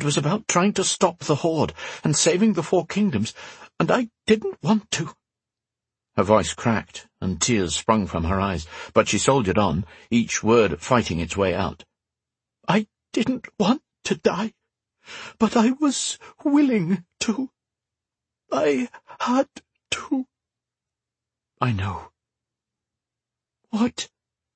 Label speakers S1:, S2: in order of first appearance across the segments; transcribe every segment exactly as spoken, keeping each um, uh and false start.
S1: was about trying to stop the Horde and saving the Four Kingdoms, and I didn't want to." Her voice cracked, and tears sprung from her eyes, but she soldiered on, each word fighting its way out. "I didn't want to die, but I was willing to. I had to." "I know." "What?"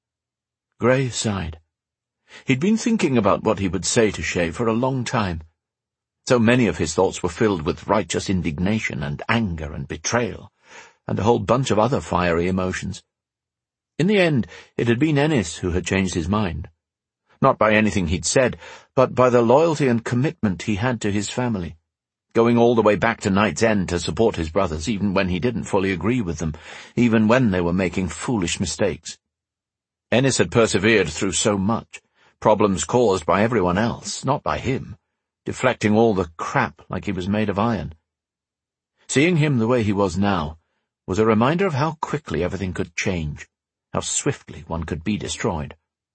S1: Grey sighed. He'd been thinking about what he would say to Shay for a long time. So many of his thoughts were filled with righteous indignation and anger and betrayal, and a whole bunch of other fiery emotions. In the end, it had been Ennis who had changed his mind. Not by anything he'd said, but by the loyalty and commitment he had to his family, going all the way back to Night's End to support his brothers, even when he didn't fully agree with them, even when they were making foolish mistakes. Ennis had persevered through so much, problems caused by everyone else, not by him, deflecting all the crap like he was made of iron. Seeing him the way he was now was a reminder of how quickly everything could change, how swiftly one could be destroyed.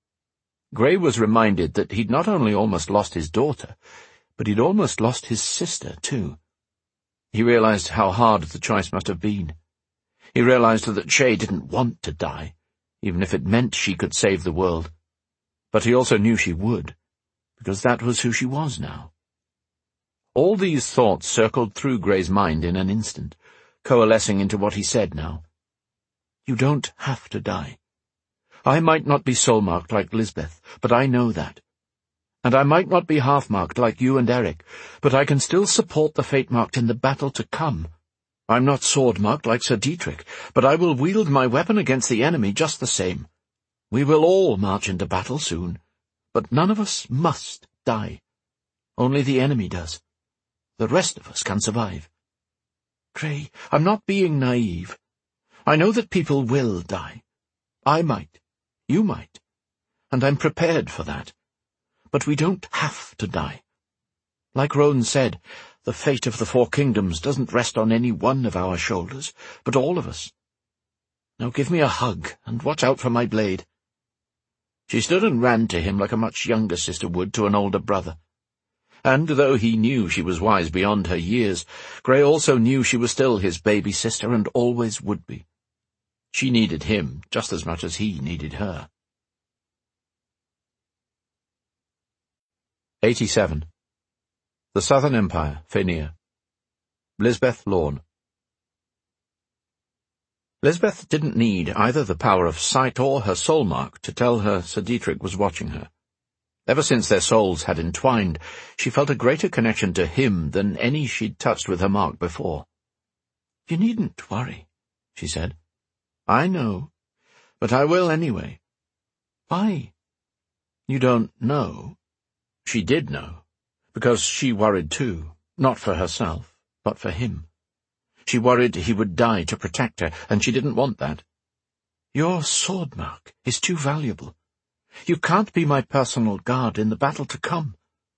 S1: Grey was reminded that he'd not only almost lost his daughter, but he'd almost lost his sister, too. He realized how hard the choice must have been. He realized that Shay didn't want to die, even if it meant she could save the world. But he also knew she would, because that was who she was now. All these thoughts circled through Grey's mind in an instant, coalescing into what he said now. "You don't have to die. I might not be soul-marked like Lisbeth, but I know that. And I might not be half-marked like you and Eric, but I can still support the fate-marked in the battle to come. I'm not sword-marked like Sir Dietrich, but I will wield my weapon against the enemy just the same. We will all march into battle soon, but none of us must die. Only the enemy does. The rest of us can survive. Grey, I'm not being naive. I know that people will die. I might. You might. And I'm prepared for that. But we don't have to die. Like Roan said, the fate of the Four Kingdoms doesn't rest on any one of our shoulders, but all of us. Now give me a hug, and watch out for my blade." She stood and ran to him like a much younger sister would to an older brother. And though he knew she was wise beyond her years, Grey also knew she was still his baby sister and always would be. She needed him just as much as he needed her. eighty-seven. The Southern Empire, Fenir. Lisbeth Lorne. Lisbeth didn't need either the power of sight or her soul mark to tell her Sir Dietrich was watching her. Ever since their souls had entwined, she felt a greater connection to him than any she'd touched with her mark before. "You needn't worry," she said. "I know, but I will anyway." "Why?" "You don't know." She did know, because she worried too, not for herself, but for him. She worried he would die to protect her, and she didn't want that. "Your sword mark is too valuable. You can't be my personal guard in the battle to come."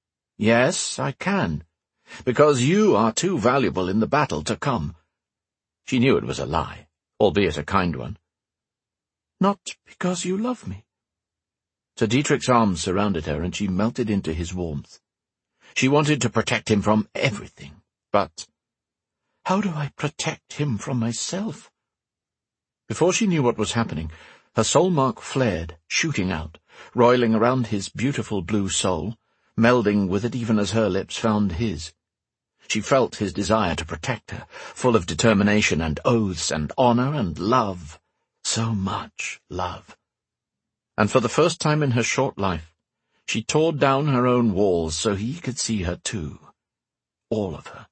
S1: "Yes, I can, because you are too valuable in the battle to come." She knew it was a lie, albeit a kind one. "Not because you love me." Sir Dietrich's arms surrounded her, and she melted into his warmth. She wanted to protect him from everything, but how do I protect him from myself? Before she knew what was happening, her soul mark flared, shooting out, roiling around his beautiful blue soul, melding with it even as her lips found his. She felt his desire to protect her, full of determination and oaths and honor and love, so much love. And for the first time in her short life, she tore down her own walls so he could see her too, all of her.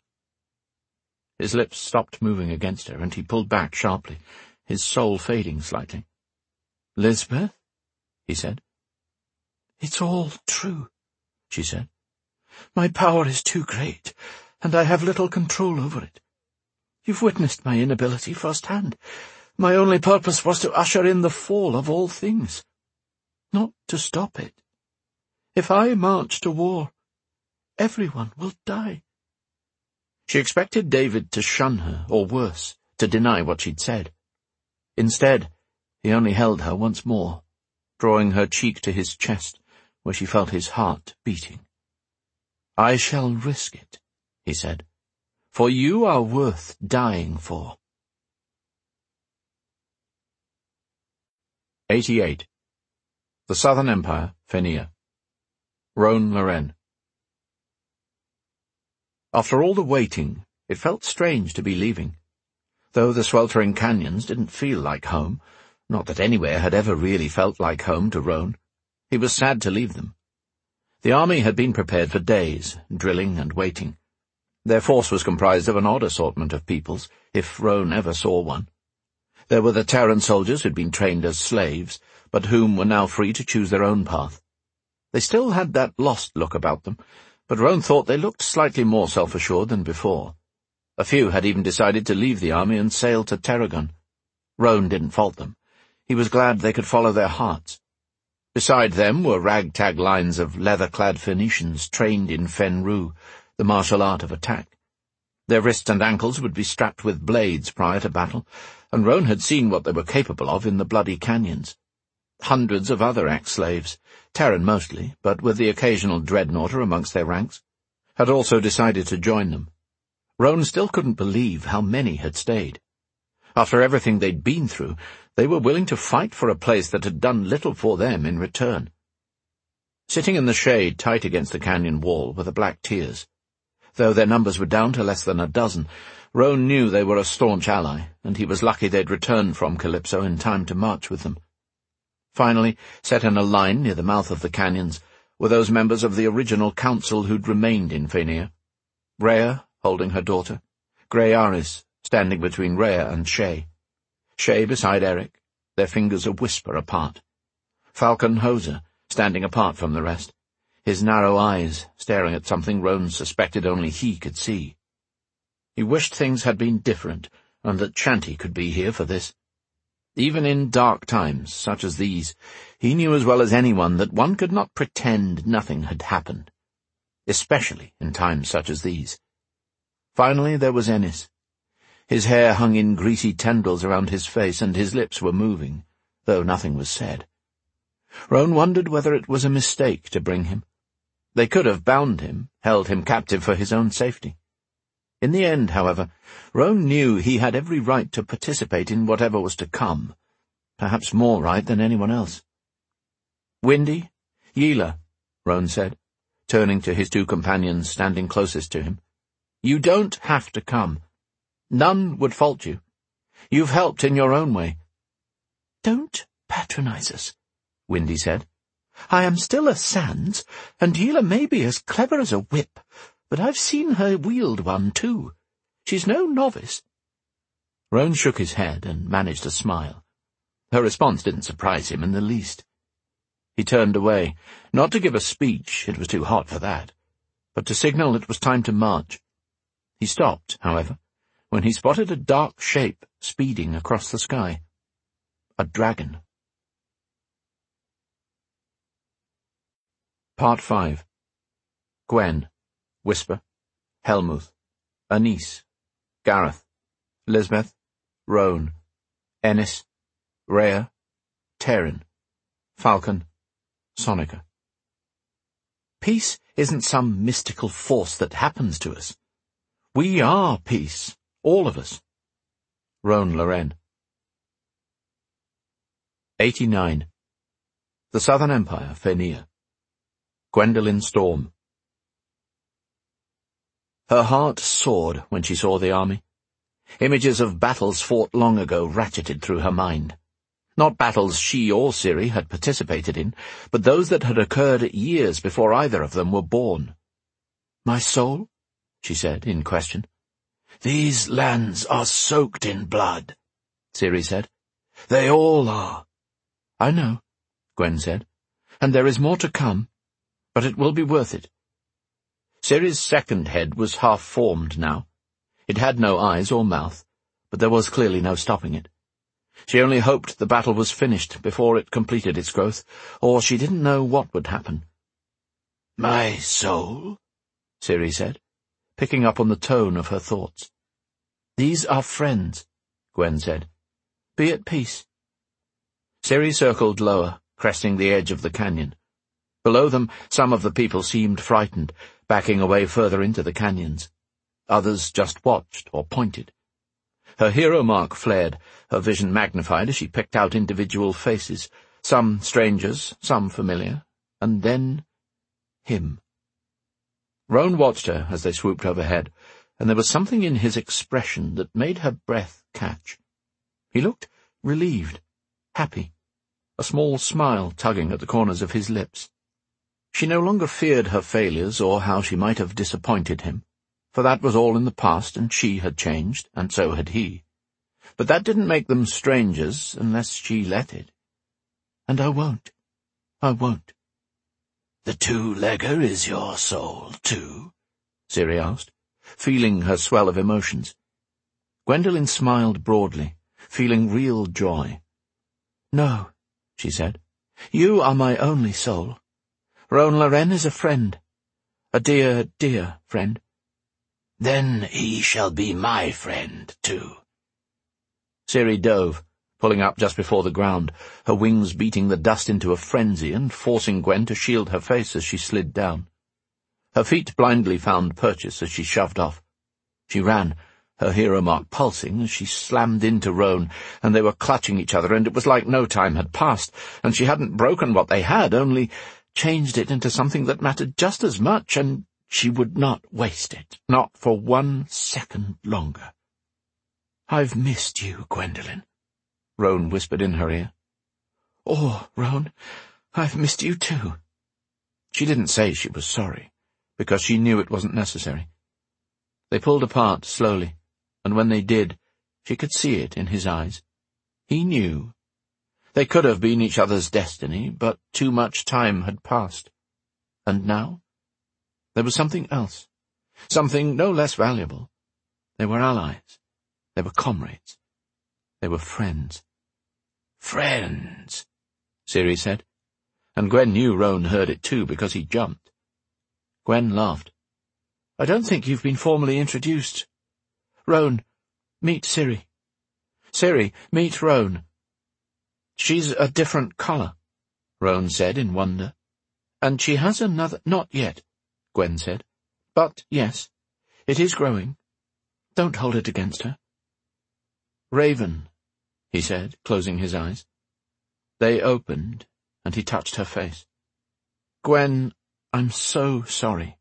S1: His lips stopped moving against her, and he pulled back sharply, his soul fading slightly. "Lisbeth?" he said. "It's all true," she said. "My power is too great, and I have little control over it. You've witnessed my inability firsthand. My only purpose was to usher in the fall of all things, not to stop it. If I march to war, everyone will die." She expected David to shun her, or worse, to deny what she'd said. Instead, he only held her once more, drawing her cheek to his chest, where she felt his heart beating. "I shall risk it," he said, "for you are worth dying for." eighty-eight. The Southern Empire, Fenir. Rhone-Lorraine. After all the waiting, it felt strange to be leaving. Though the sweltering canyons didn't feel like home, not that anywhere had ever really felt like home to Roan, he was sad to leave them. The army had been prepared for days, drilling and waiting. Their force was comprised of an odd assortment of peoples, if Roan ever saw one. There were the Terran soldiers who'd been trained as slaves, but whom were now free to choose their own path. They still had that lost look about them, but Roan thought they looked slightly more self-assured than before. A few had even decided to leave the army and sail to Terragon. Roan didn't fault them. He was glad they could follow their hearts. Beside them were ragtag lines of leather-clad Phoenicians trained in Fenru, the martial art of attack. Their wrists and ankles would be strapped with blades prior to battle, and Roan had seen what they were capable of in the bloody canyons. Hundreds of other ex-slaves, Terran mostly, but with the occasional dreadnoughter amongst their ranks, had also decided to join them. Roan still couldn't believe how many had stayed. After everything they'd been through, they were willing to fight for a place that had done little for them in return. Sitting in the shade tight against the canyon wall were the Black Tears. Though their numbers were down to less than a dozen, Roan knew they were a staunch ally, and he was lucky they'd returned from Calypso in time to march with them. Finally, set in a line near the mouth of the canyons, were those members of the original council who'd remained in Fenir. Rhea, holding her daughter, Grey Aris, standing between Rhea and Shay. Shay beside Eric, their fingers a whisper apart. Falcon Hoser, standing apart from the rest, his narrow eyes staring at something Roan suspected only he could see. He wished things had been different, and that Shanti could be here for this. Even in dark times such as these, he knew as well as anyone that one could not pretend nothing had happened, especially in times such as these. Finally there was Ennis. His hair hung in greasy tendrils around his face, and his lips were moving, though nothing was said. Roan wondered whether it was a mistake to bring him. They could have bound him, held him captive for his own safety. In the end, however, Roan knew he had every right to participate in whatever was to come, perhaps more right than anyone else. "Windy, Yila," Roan said, turning to his two companions standing closest to him. "You don't have to come. None would fault you. You've helped in your own way." "Don't patronize us," Windy said. "I am still a Sands, and Yila may be as clever as a whip, but I've seen her wield one, too. She's no novice." Roan shook his head and managed a smile. Her response didn't surprise him in the least. He turned away, not to give a speech, it was too hot for that, but to signal it was time to march. He stopped, however, when he spotted a dark shape speeding across the sky. A dragon. Part five. Gwen, Whisper, Helmuth, Anise, Gareth, Lisbeth, Roan, Ennis, Rhea, Terran, Falcon, Sonika. Peace isn't some mystical force that happens to us. We are peace, all of us. Rhone-Lorraine. eighty-nine. The Southern Empire, Fenir. Gwendolen Storm. Her heart soared when she saw the army. Images of battles fought long ago ratcheted through her mind. Not battles she or Ciri had participated in, but those that had occurred years before either of them were born. "My soul?" she said, in question. "These lands are soaked in blood," Ciri said. "They all are." "I know," Gwen said, "and there is more to come, but it will be worth it." Ciri's second head was half-formed now. It had no eyes or mouth, but there was clearly no stopping it. She only hoped the battle was finished before it completed its growth, or she didn't know what would happen. "My soul?" Ciri said, picking up on the tone of her thoughts. "These are friends," Gwen said. "Be at peace." Ciri circled lower, cresting the edge of the canyon. Below them, some of the people seemed frightened, backing away further into the canyons. Others just watched or pointed. Her hero mark flared, her vision magnified as she picked out individual faces, some strangers, some familiar, and then him. Roan watched her as they swooped overhead, and there was something in his expression that made her breath catch. He looked relieved, happy, a small smile tugging at the corners of his lips. She no longer feared her failures or how she might have disappointed him, for that was all in the past, and she had changed, and so had he. But that didn't make them strangers unless she let it. And I won't. I won't.
S2: "The two-legger is your soul, too?"
S1: Ciri asked, feeling her swell of emotions. Gwendolen smiled broadly, feeling real joy. "No," she said. "You are my only soul. Roan Loren is a friend. A dear, dear friend."
S2: "Then he shall be my friend, too."
S1: Ciri dove, pulling up just before the ground, her wings beating the dust into a frenzy and forcing Gwen to shield her face as she slid down. Her feet blindly found purchase as she shoved off. She ran, her hero mark pulsing, as she slammed into Roan, and they were clutching each other, and it was like no time had passed, and she hadn't broken what they had, only changed it into something that mattered just as much, and she would not waste it, not for one second longer. "I've missed you, Gwendolen," Roan whispered in her ear. "Oh, Roan, I've missed you too." She didn't say she was sorry, because she knew it wasn't necessary. They pulled apart slowly, and when they did, she could see it in his eyes. He knew. They could have been each other's destiny, but too much time had passed. And now? There was something else, something no less valuable. They were allies. They were comrades. They were friends.
S2: "Friends,"
S1: Ciri said, and Gwen knew Roan heard it too because he jumped. Gwen laughed. "I don't think you've been formally introduced. Roan, meet Ciri. Ciri, meet Roan." "She's a different color," Roan said in wonder. "And she has another—" "Not yet," Gwen said. "But, yes, it is growing. Don't hold it against her." "Raven," he said, closing his eyes. They opened, and he touched her face. "Gwen, I'm so sorry."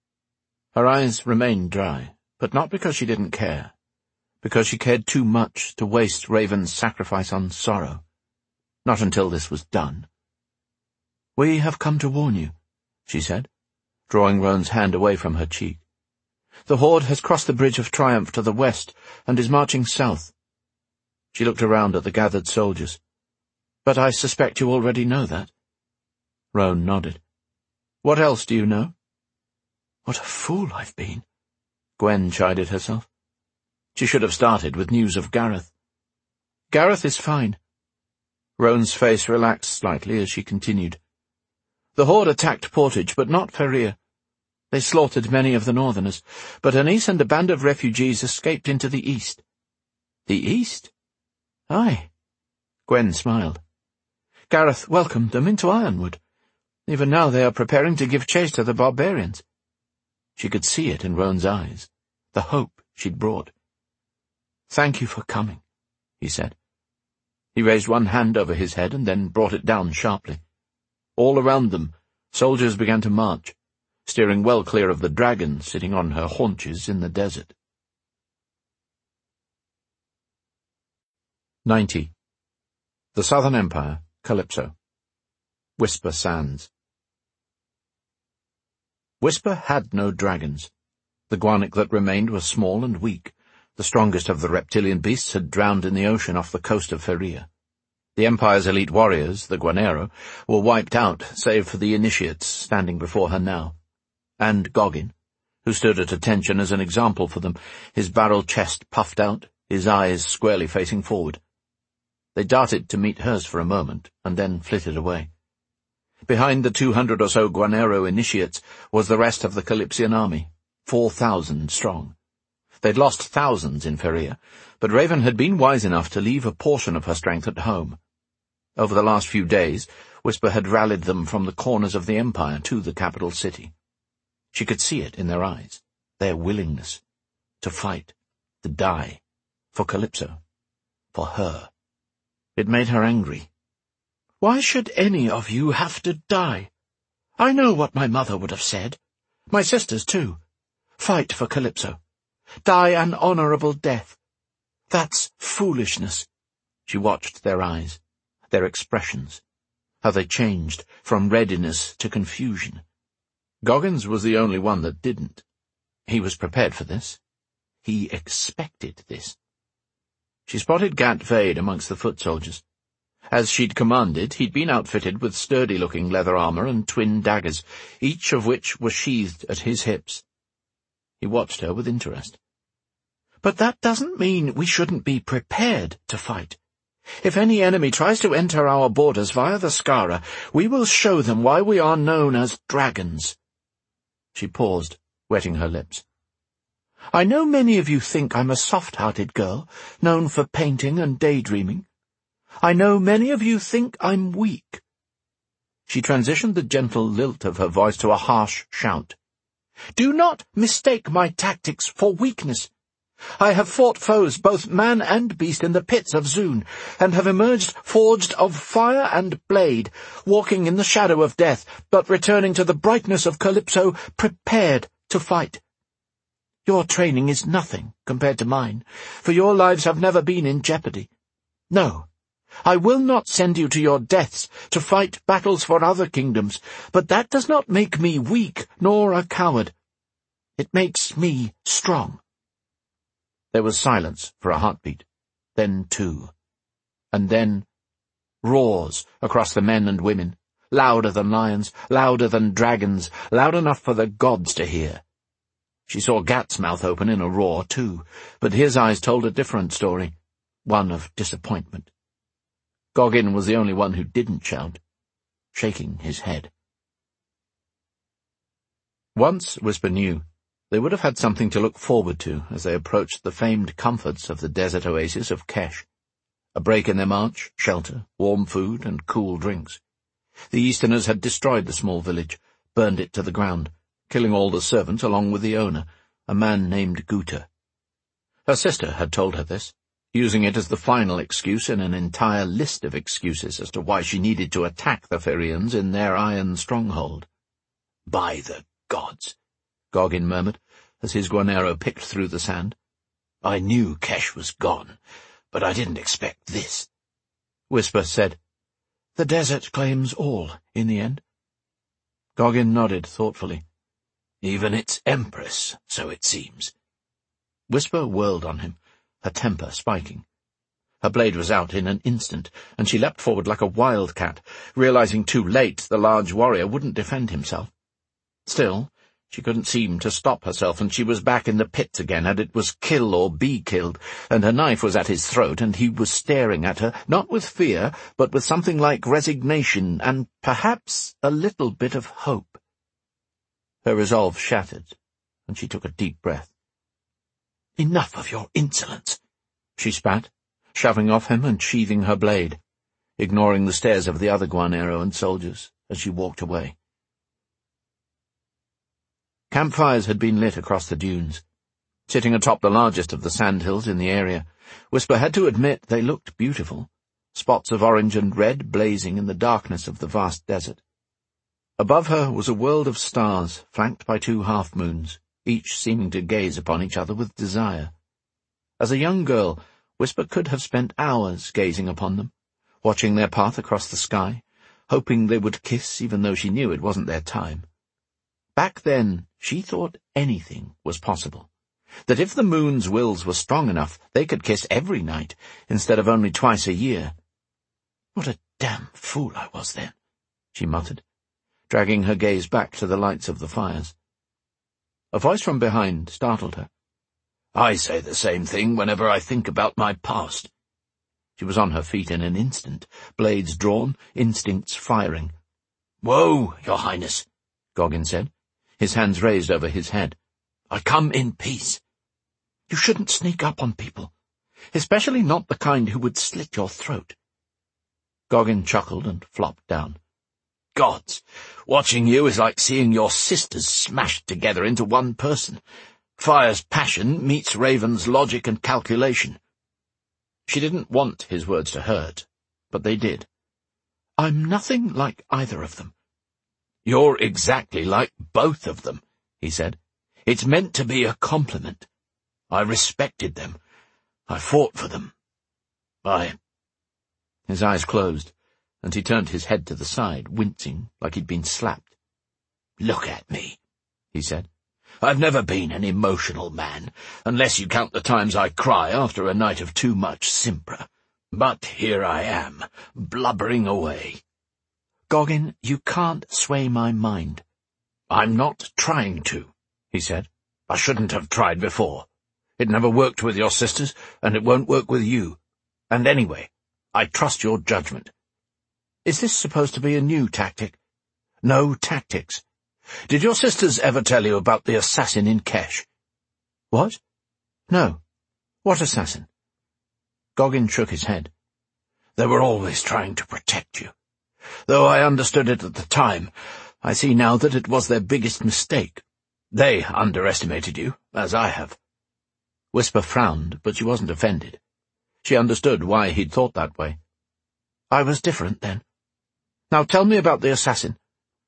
S1: Her eyes remained dry, but not because she didn't care, because she cared too much to waste Raven's sacrifice on sorrow. Not until this was done. "We have come to warn you," she said, drawing Roan's hand away from her cheek. "The Horde has crossed the Bridge of Triumph to the west and is marching south." She looked around at the gathered soldiers. "But I suspect you already know that." Roan nodded. "What else do you know?" "What a fool I've been," Gwen chided herself. She should have started with news of Gareth. "Gareth is fine." Roan's face relaxed slightly as she continued. "The Horde attacked Portage, but not Feria. They slaughtered many of the Northerners, but Anise and a band of refugees escaped into the east." "The east?" "Aye." Gwen smiled. "Gareth welcomed them into Ironwood. Even now they are preparing to give chase to the barbarians." She could see it in Roan's eyes, the hope she'd brought. "Thank you for coming," he said. He raised one hand over his head and then brought it down sharply. All around them, soldiers began to march, steering well clear of the dragon sitting on her haunches in the desert. Ninety. The Southern Empire, Calypso. Whisper Sands. Whisper had no dragons. The guanic that remained was small and weak. The strongest of the reptilian beasts had drowned in the ocean off the coast of Feria. The Empire's elite warriors, the Gwanero, were wiped out, save for the initiates standing before her now. And Goggin, who stood at attention as an example for them, his barrel chest puffed out, his eyes squarely facing forward. They darted to meet hers for a moment, and then flitted away. Behind the two hundred or so Gwanero initiates was the rest of the Calypsian army, four thousand strong. They'd lost thousands in Feria, but Raven had been wise enough to leave a portion of her strength at home. Over the last few days, Whisper had rallied them from the corners of the Empire to the capital city. She could see it in their eyes, their willingness to fight, to die, for Calypso, for her. It made her angry. "Why should any of you have to die? I know what my mother would have said. My sisters, too. Fight for Calypso. Die an honourable death. That's foolishness." She watched their eyes, their expressions, how they changed from readiness to confusion. Goggins was the only one that didn't. He was prepared for this. He expected this. She spotted Gat Vade amongst the foot soldiers. As she'd commanded, he'd been outfitted with sturdy-looking leather armour and twin daggers, each of which was sheathed at his hips. He watched her with interest. "But that doesn't mean we shouldn't be prepared to fight. If any enemy tries to enter our borders via the Skara, we will show them why we are known as dragons." She paused, wetting her lips. "I know many of you think I'm a soft-hearted girl, known for painting and daydreaming. I know many of you think I'm weak." She transitioned the gentle lilt of her voice to a harsh shout. "Do not mistake my tactics for weakness. I have fought foes, both man and beast, in the pits of Zun, and have emerged forged of fire and blade, walking in the shadow of death, but returning to the brightness of Calypso, prepared to fight. Your training is nothing compared to mine, for your lives have never been in jeopardy. No, I will not send you to your deaths to fight battles for other kingdoms, but that does not make me weak nor a coward. It makes me strong." There was silence for a heartbeat, then two, and then roars across the men and women, louder than lions, louder than dragons, loud enough for the gods to hear. She saw Gat's mouth open in a roar, too, but his eyes told a different story, one of disappointment. Goggin was the only one who didn't shout, shaking his head. Once, Whisper knew, they would have had something to look forward to as they approached the famed comforts of the desert oasis of Kesh. A break in their march, shelter, warm food, and cool drinks. The Easterners had destroyed the small village, burned it to the ground, killing all the servants along with the owner, a man named Guta. Her sister had told her this, using it as the final excuse in an entire list of excuses as to why she needed to attack the Firians in their iron stronghold. "By the gods," Goggin murmured, as his guanero picked through the sand. "I knew Kesh was gone, but I didn't expect this." Whisper said, "The desert claims all, in the end." Goggin nodded thoughtfully. "Even its empress, so it seems." Whisper whirled on him, her temper spiking. Her blade was out in an instant, and she leapt forward like a wildcat, realizing too late the large warrior wouldn't defend himself. Still, she couldn't seem to stop herself, and she was back in the pits again, and it was kill or be killed, and her knife was at his throat, and he was staring at her, not with fear, but with something like resignation, and perhaps a little bit of hope. Her resolve shattered, and she took a deep breath. "Enough of your insolence," she spat, shoving off him and sheathing her blade, ignoring the stares of the other guanero and soldiers as she walked away. Campfires had been lit across the dunes. Sitting atop the largest of the sandhills in the area, Whisper had to admit they looked beautiful, spots of orange and red blazing in the darkness of the vast desert. Above her was a world of stars, flanked by two half-moons, each seeming to gaze upon each other with desire. As a young girl, Whisper could have spent hours gazing upon them, watching their path across the sky, hoping they would kiss even though she knew it wasn't their time. Back then, she thought anything was possible, that if the moon's wills were strong enough, they could kiss every night, instead of only twice a year. "What a damn fool I was then," she muttered, dragging her gaze back to the lights of the fires. A voice from behind startled her. "I say the same thing whenever I think about my past." She was on her feet in an instant, blades drawn, instincts firing. "Whoa, Your Highness," Goggin said, his hands raised over his head. "I come in peace." "You shouldn't sneak up on people, especially not the kind who would slit your throat." Goggin chuckled and flopped down. gods, watching you is like seeing your sisters smashed together into one person. Fire's passion meets Raven's logic and calculation. She didn't want his words to hurt, but they did. I'm nothing like either of them. You're exactly like both of them, he said. It's meant to be a compliment. I respected them. I fought for them. I... His eyes closed, and he turned his head to the side, wincing like he'd been slapped. Look at me, he said. I've never been an emotional man, unless you count the times I cry after a night of too much Simpra. But here I am, blubbering away. Goggin, you can't sway my mind. I'm not trying to, he said. I shouldn't have tried before. It never worked with your sisters, and it won't work with you. And anyway, I trust your judgment. Is this supposed to be a new tactic? No tactics. Did your sisters ever tell you about the assassin in Kesh? What? No. What assassin? Goggin shook his head. They were always trying to protect you. Though I understood it at the time, I see now that it was their biggest mistake. They underestimated you, as I have. Whisper frowned, but she wasn't offended. She understood why he'd thought that way. I was different then. Now tell me about the assassin.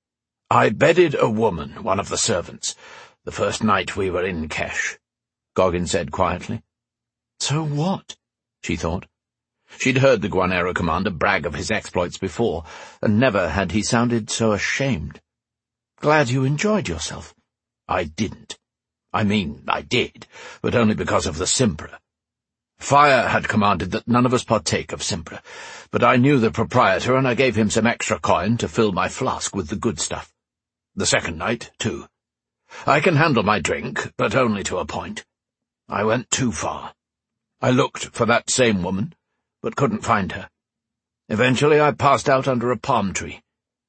S1: I bedded a woman, one of the servants, the first night we were in Kesh, Goggin said quietly. So what? She thought. She'd heard the Guanero commander brag of his exploits before, and never had he sounded so ashamed. Glad you enjoyed yourself. I didn't. I mean, I did, but only because of the Simpra. Fire had commanded that none of us partake of Simpra, but I knew the proprietor, and I gave him some extra coin to fill my flask with the good stuff. The second night, too. I can handle my drink, but only to a point. I went too far. I looked for that same woman, but couldn't find her. Eventually I passed out under a palm tree.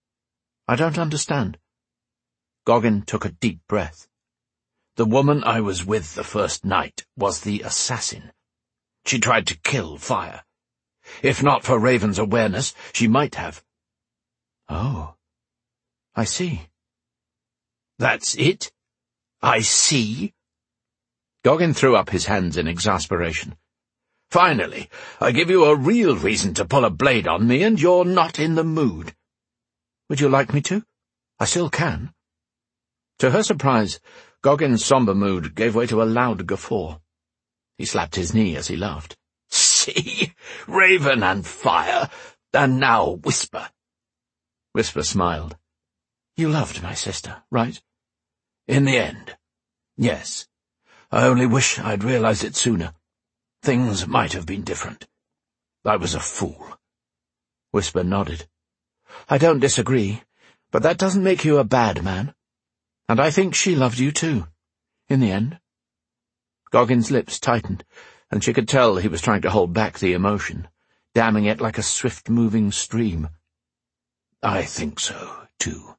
S1: I don't understand. Goggin took a deep breath. The woman I was with the first night was the assassin. She tried to kill Fire. If not for Raven's awareness, she might have. Oh, I see. That's it? I see? Goggin threw up his hands in exasperation. Finally, I give you a real reason to pull a blade on me, and you're not in the mood. Would you like me to? I still can. To her surprise, Goggin's somber mood gave way to a loud guffaw. He slapped his knee as he laughed. See? Raven and Fire, and now Whisper. Whisper smiled. You loved my sister, right? In the end, yes. I only wish I'd realized it sooner. Things might have been different. I was a fool. Whisper nodded. I don't disagree, but that doesn't make you a bad man. And I think she loved you too, in the end. Goggin's lips tightened, and she could tell he was trying to hold back the emotion, damming it like a swift-moving stream. I think so, too.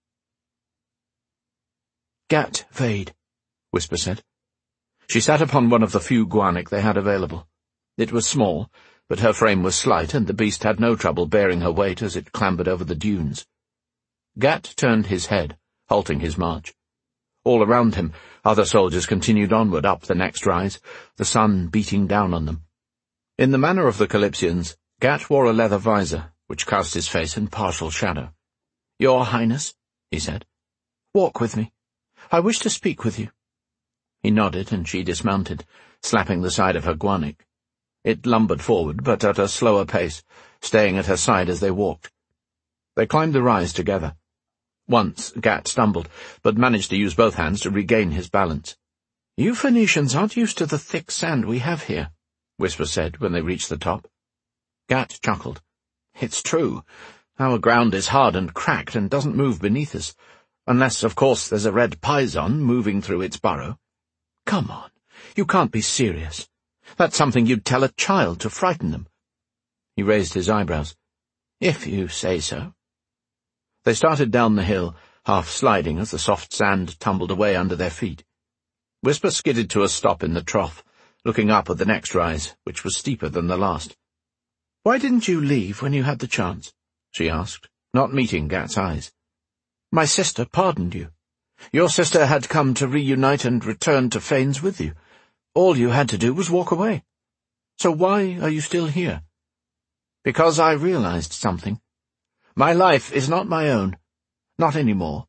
S1: Gat Vade, Whisper said. She sat upon one of the few guanic they had available. It was small, but her frame was slight, and the beast had no trouble bearing her weight as it clambered over the dunes. Gat turned his head, halting his march. All around him, other soldiers continued onward up the next rise, the sun beating down on them. In the manner of the Calypsians, Gat wore a leather visor, which cast his face in partial shadow. Your Highness, he said, walk with me. I wish to speak with you. He nodded, and she dismounted, slapping the side of her guanic. It lumbered forward, but at a slower pace, staying at her side as they walked. They climbed the rise together. Once Gat stumbled, but managed to use both hands to regain his balance. You Phoenicians aren't used to the thick sand we have here, Whisper said when they reached the top. Gat chuckled. It's true. Our ground is hard and cracked and doesn't move beneath us, unless, of course, there's a red python moving through its burrow. Come on, you can't be serious. That's something you'd tell a child to frighten them. He raised his eyebrows. If you say so. They started down the hill, half sliding as the soft sand tumbled away under their feet. Whisper skidded to a stop in the trough, looking up at the next rise, which was steeper than the last. Why didn't you leave when you had the chance? She asked. not meeting Gat's eyes. "My sister pardoned you. Your sister had come to reunite and return to Fanes with you. All you had to do was walk away. So why are you still here?" "Because I realized something. My life is not my own. Not anymore."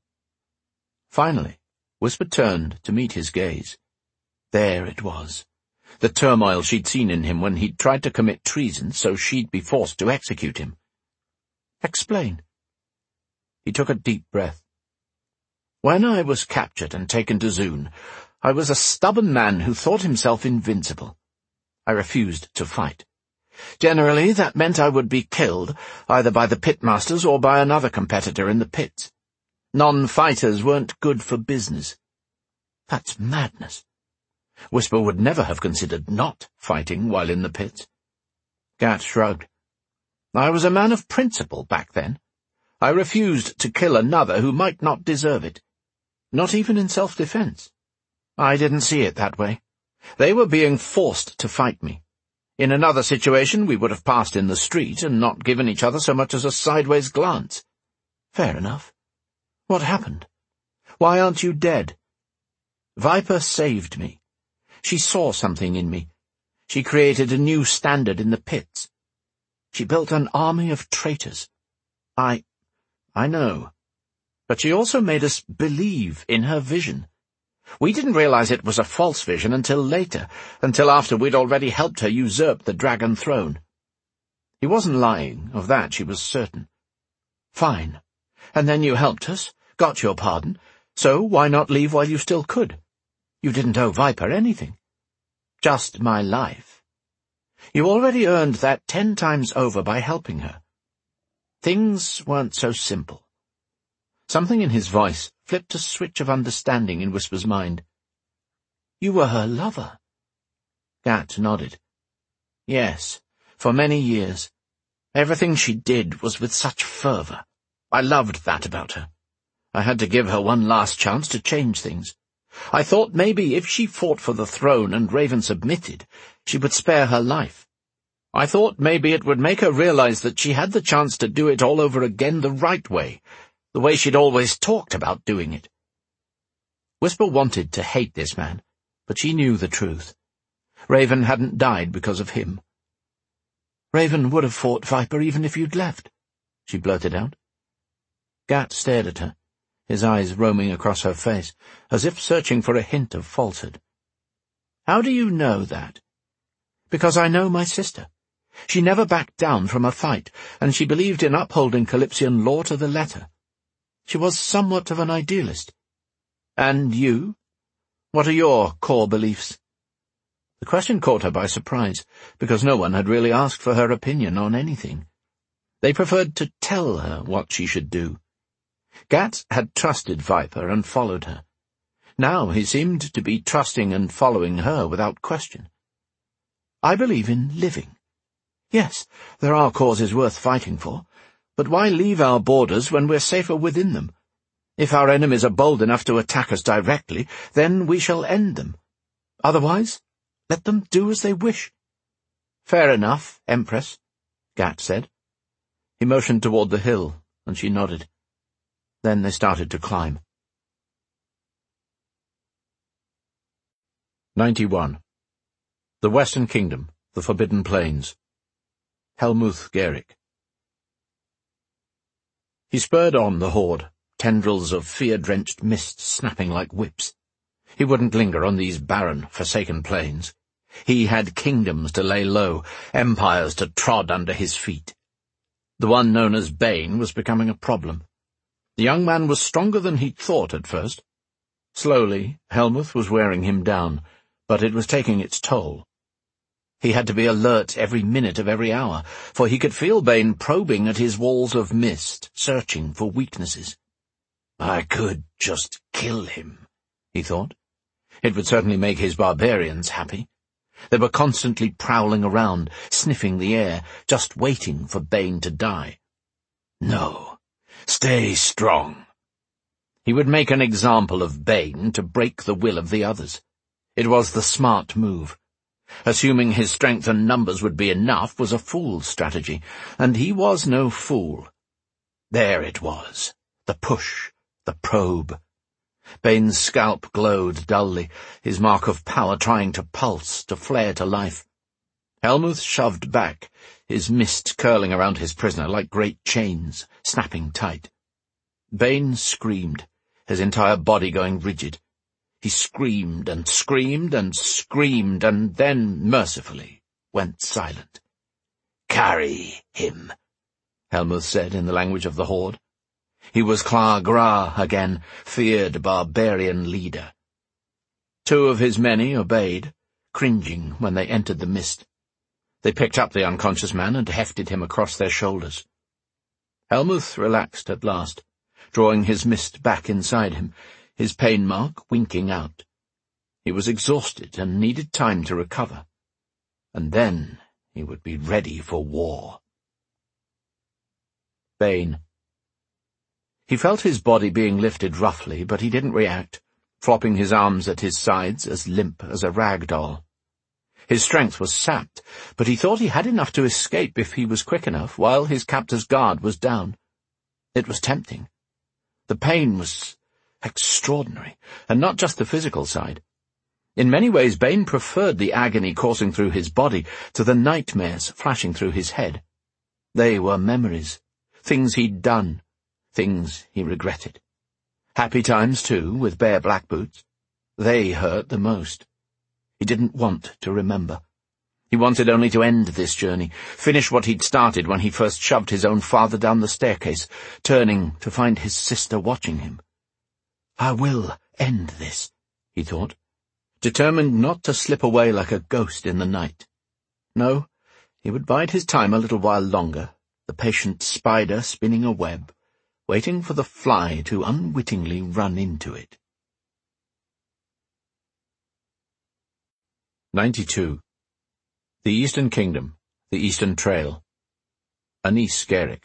S1: Finally, Whisper turned to meet his gaze. There it was. The turmoil she'd seen in him when he'd tried to commit treason so she'd be forced to execute him. "Explain." He took a deep breath. "When I was captured and taken to Zune, I was a stubborn man who thought himself invincible. I refused to fight. Generally, that meant I would be killed, either by the pitmasters or by another competitor in the pits. Non-fighters weren't good for business." "That's madness." Whisper would never have considered not fighting while in the pits. Gat shrugged. "I was a man of principle back then. I refused to kill another who might not deserve it. Not even in self-defense. I didn't see it that way. They were being forced to fight me. In another situation we would have passed in the street and not given each other so much as a sideways glance." "Fair enough. What happened? Why aren't you dead?" "Viper saved me. She saw something in me. She created a new standard in the pits. She built an army of traitors. I... I know. But she also made us believe in her vision. We didn't realize it was a false vision until later, until after we'd already helped her usurp the dragon throne." He wasn't lying, of that she was certain. "Fine. And then you helped us, got your pardon, so why not leave while you still could? You didn't owe Viper anything. Just my life. You already earned that ten times over by helping her." Things weren't so simple. Something in his voice flipped a switch of understanding in Whisper's mind. "You were her lover." Gat nodded. "Yes, for many years. Everything she did was with such fervor. I loved that about her. I had to give her one last chance to change things. I thought maybe if she fought for the throne and Raven submitted, she would spare her life. I thought maybe it would make her realize that she had the chance to do it all over again the right way, the way she'd always talked about doing it." Whisper wanted to hate this man, but she knew the truth. Raven hadn't died because of him. "Raven would have fought Viper even if you'd left," she blurted out. Gat stared at her, his eyes roaming across her face, as if searching for a hint of falsehood. "How do you know that?" "Because I know my sister. She never backed down from a fight, and she believed in upholding Calypsian law to the letter. She was somewhat of an idealist. And you? What are your core beliefs?" The question caught her by surprise, because no one had really asked for her opinion on anything. They preferred to tell her what she should do. Gat had trusted Viper and followed her. Now he seemed to be trusting and following her without question. "I believe in living. Yes, there are causes worth fighting for, but why leave our borders when we're safer within them? If our enemies are bold enough to attack us directly, then we shall end them. Otherwise, let them do as they wish." "Fair enough, Empress," Gat said. He motioned toward the hill, and she nodded. Then they started to climb. ninety-one. The Western Kingdom, the Forbidden Plains. Helmuth Garrick. He spurred on the horde, tendrils of fear-drenched mist snapping like whips. He wouldn't linger on these barren, forsaken plains. He had kingdoms to lay low, empires to trod under his feet. The one known as Bane was becoming a problem. The young man was stronger than he'd thought at first. Slowly, Helmuth was wearing him down, but it was taking its toll. He had to be alert every minute of every hour, for he could feel Bane probing at his walls of mist, searching for weaknesses. "I could just kill him," he thought. It would certainly make his barbarians happy. They were constantly prowling around, sniffing the air, just waiting for Bane to die. No, stay strong. He would make an example of Bane to break the will of the others. It was the smart move. Assuming his strength and numbers would be enough was a fool's strategy, and he was no fool. There it was. The push. The probe. Bain's scalp glowed dully, his mark of power trying to pulse, to flare to life. Helmuth shoved back, his mist curling around his prisoner like great chains, snapping tight. Bain screamed, his entire body going rigid. He screamed and screamed and screamed, and then, mercifully, went silent.
S2: "Carry him,"
S1: Helmuth said in the language of the Horde. He was Klar Gra again, feared barbarian leader. Two of his many obeyed, cringing when they entered the mist. They picked up the unconscious man and hefted him across their shoulders. Helmuth relaxed at last, drawing his mist back inside him, his pain mark winking out. He was exhausted and needed time to recover. And then he would be ready for war. Bain. He felt his body being lifted roughly, but he didn't react, flopping his arms at his sides as limp as a rag doll. His strength was sapped, but he thought he had enough to escape if he was quick enough while his captor's guard was down. It was tempting. The pain was extraordinary, and not just the physical side. In many ways, Bain preferred the agony coursing through his body to the nightmares flashing through his head. They were memories, things he'd done, things he regretted. Happy times, too, with bare black boots. They hurt the most. He didn't want to remember. He wanted only to end this journey, finish what he'd started when he first shoved his own father down the staircase, turning to find his sister watching him. I will end this, he thought, determined not to slip away like a ghost in the night. No, he would bide his time a little while longer, the patient spider spinning a web, waiting for the fly to unwittingly run into it. ninety-two. The Eastern Kingdom, the Eastern Trail. Anise Garrick.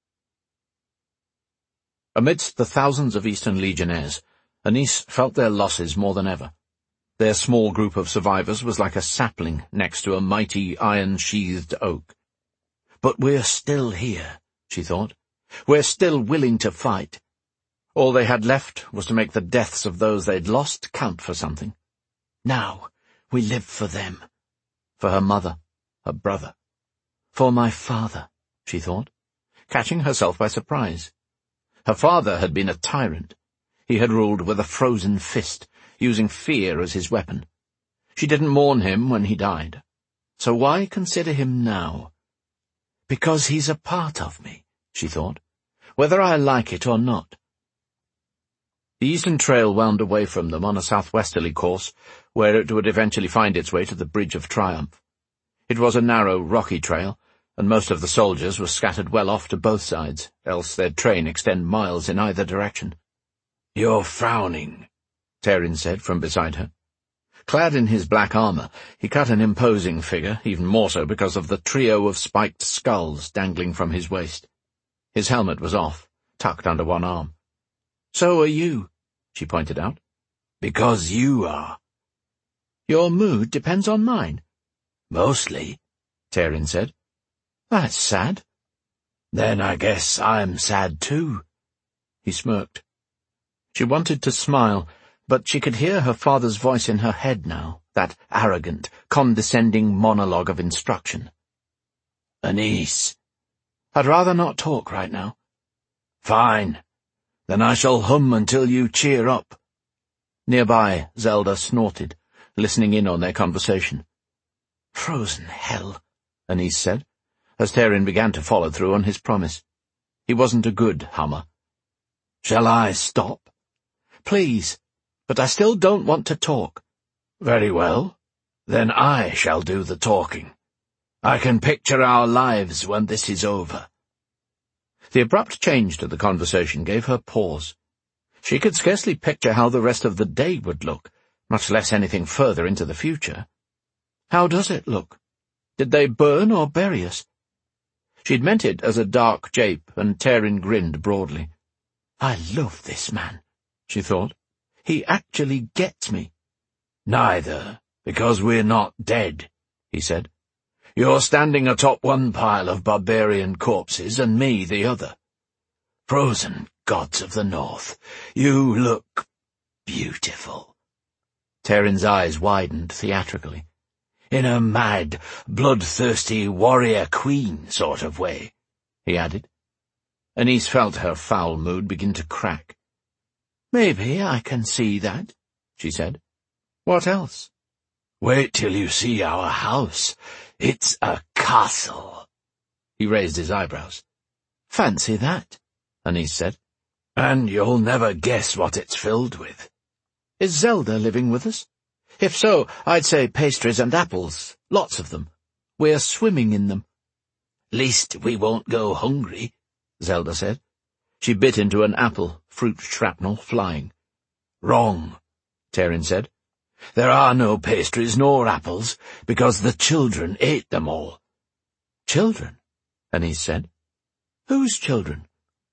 S1: Amidst the thousands of Eastern legionnaires, Anise felt their losses more than ever. Their small group of survivors was like a sapling next to a mighty iron-sheathed oak. But we're still here, she thought. We're still willing to fight. All they had left was to make the deaths of those they'd lost count for something. Now we live for them. For her mother, her brother. For my father, she thought, catching herself by surprise. Her father had been a tyrant. He had ruled with a frozen fist, using fear as his weapon. She didn't mourn him when he died. So why consider him now? Because he's a part of me, she thought, whether I like it or not. The Eastern Trail wound away from them on a southwesterly course, where it would eventually find its way to the Bridge of Triumph. It was a narrow, rocky trail, and most of the soldiers were scattered well off to both sides, else their train extend miles in either direction.
S2: "You're frowning," Terin said from beside her.
S1: Clad in his black armor, he cut an imposing figure, even more so because of the trio of spiked skulls dangling from his waist. His helmet was off, tucked under one arm. "So are you," she pointed out.
S2: "Because you are."
S1: "Your mood depends on mine."
S2: "Mostly,"
S1: Terin said. "That's sad."
S2: "Then I guess I'm sad too."
S1: He smirked. She wanted to smile, but she could hear her father's voice in her head now, that arrogant, condescending monologue of instruction.
S2: "Anise."
S1: "I'd rather not talk right now."
S2: "Fine. Then I shall hum until you cheer up."
S1: Nearby, Zelda snorted, listening in on their conversation.
S2: "Frozen hell,"
S1: Anise said, as Terin began to follow through on his promise. He wasn't a good hummer.
S2: "Shall I stop?"
S1: "Please, but I still don't want to talk."
S2: "Very well. Then I shall do the talking. I can picture our lives when this is over."
S1: The abrupt change to the conversation gave her pause. She could scarcely picture how the rest of the day would look, much less anything further into the future. How does it look? Did they burn or bury us? She'd meant it as a dark jape, and Terin grinned broadly. I love this man, she thought. He actually gets me.
S2: "Neither, because we're not dead," he said. "You're standing atop one pile of barbarian corpses and me the other. Frozen gods of the north, you look beautiful."
S1: Terin's eyes widened theatrically.
S2: "In a mad, bloodthirsty warrior queen sort of way," he added.
S1: Anise felt her foul mood begin to crack.
S2: "Maybe I can see that," she said.
S1: "What else?"
S2: "Wait till you see our house. It's a castle."
S1: He raised his eyebrows.
S2: "Fancy that," Anise said. "And you'll never guess what it's filled with."
S1: "Is Zelda living with us? If so, I'd say pastries and apples, lots of them. We're swimming in them."
S2: "Least we won't go hungry," Zelda said.
S1: She bit into an apple, fruit shrapnel flying.
S2: "Wrong," Terin said. "There are no pastries nor apples, because the children ate them all."
S1: "Children?" Anise said. "Whose children?"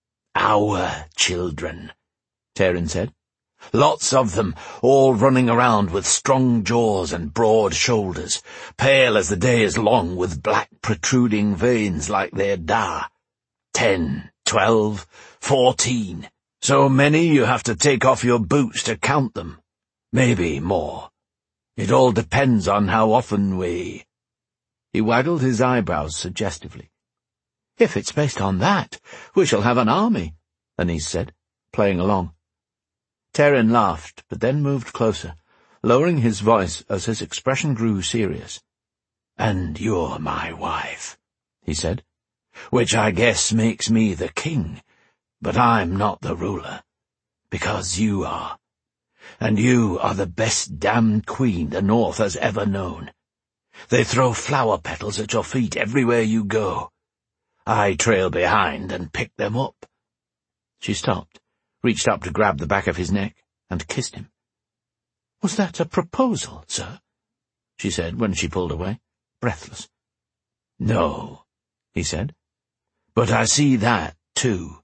S2: "Our children," Terin said. "Lots of them, all running around with strong jaws and broad shoulders, pale as the day is long with black protruding veins like their da. Ten, twelve, fourteen. So many you have to take off your boots to count them. Maybe more. It all depends on how often we—"
S1: He waggled his eyebrows suggestively. "If it's based on that, we shall have an army," Anise said, playing along. Terin laughed, but then moved closer, lowering his voice as his expression grew serious.
S2: "And you're my wife," he said, "which I guess makes me the king, but I'm not the ruler, because you are. And you are the best damned queen the North has ever known. They throw flower petals at your feet everywhere you go. I trail behind and pick them up."
S1: She stopped, reached up to grab the back of his neck, and kissed him. "Was that a proposal, sir?" she said when she pulled away, breathless.
S2: "No," he said, "but I see that, too."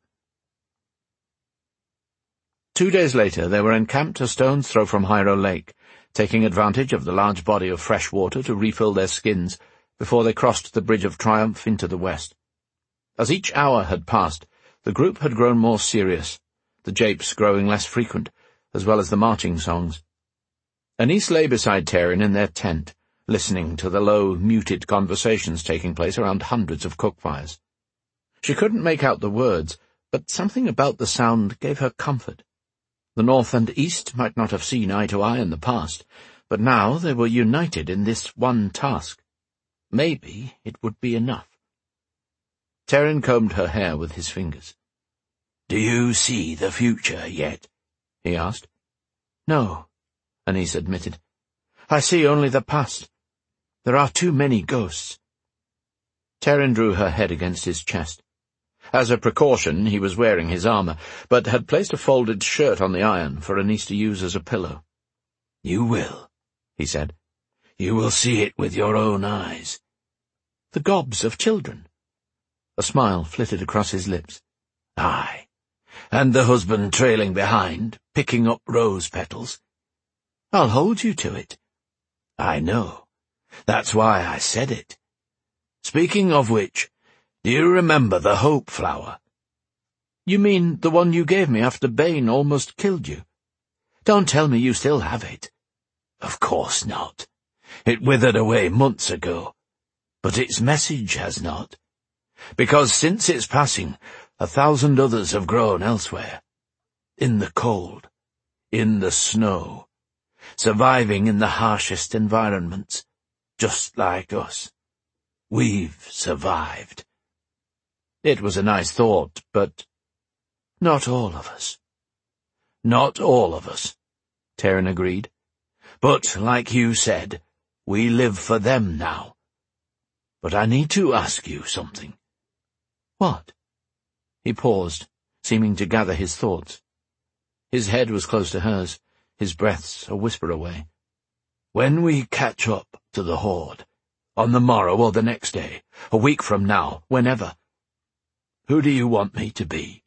S1: Two days later they were encamped a stone's throw from Hyro Lake, taking advantage of the large body of fresh water to refill their skins before they crossed the Bridge of Triumph into the west. As each hour had passed, the group had grown more serious, the japes growing less frequent, as well as the marching songs. Anise lay beside Terin in their tent, listening to the low, muted conversations taking place around hundreds of cook fires. She couldn't make out the words, but something about the sound gave her comfort. The North and East might not have seen eye to eye in the past, but now they were united in this one task. Maybe it would be enough. Terin combed her hair with his fingers.
S2: "Do you see the future yet?" he asked.
S1: "No," Anise admitted. "I see only the past. There are too many ghosts." Terin drew her head against his chest. As a precaution, he was wearing his armor, but had placed a folded shirt on the iron for Anise to use as a pillow.
S2: "You will," he said. "You will see it with your own eyes."
S1: "The gobs of children." A smile flitted across his lips.
S2: "Aye, and the husband trailing behind, picking up rose petals."
S1: "I'll hold you to it."
S2: "I know. That's why I said it. Speaking of which, do you remember the hope flower?"
S1: "You mean the one you gave me after Bane almost killed you? Don't tell me you still have it."
S2: "Of course not. It withered away months ago. But its message has not. Because since its passing, a thousand others have grown elsewhere. In the cold, in the snow, surviving in the harshest environments, just like us. We've survived."
S1: It was a nice thought, but—
S2: "Not all of us." "Not all of us," Terin agreed. "But, like you said, we live for them now. But I need to ask you something."
S1: "What?" He paused, seeming to gather his thoughts. His head was close to hers, his breaths a whisper away.
S2: "When we catch up to the Horde, on the morrow or the next day, a week from now, whenever, who do you want me to be?"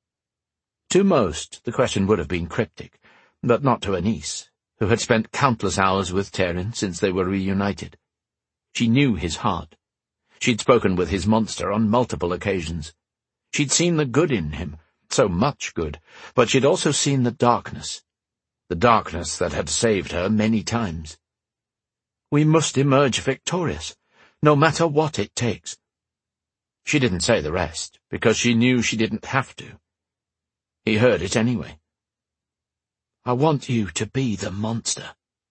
S1: To most, the question would have been cryptic, but not to Anise, who had spent countless hours with Terin since they were reunited. She knew his heart. She'd spoken with his monster on multiple occasions. She'd seen the good in him, not so much good, but she'd also seen the darkness, the darkness that had saved her many times. We must emerge victorious, no matter what it takes. She didn't say the rest, because she knew she didn't have to. He heard it anyway. I want you to be the monster.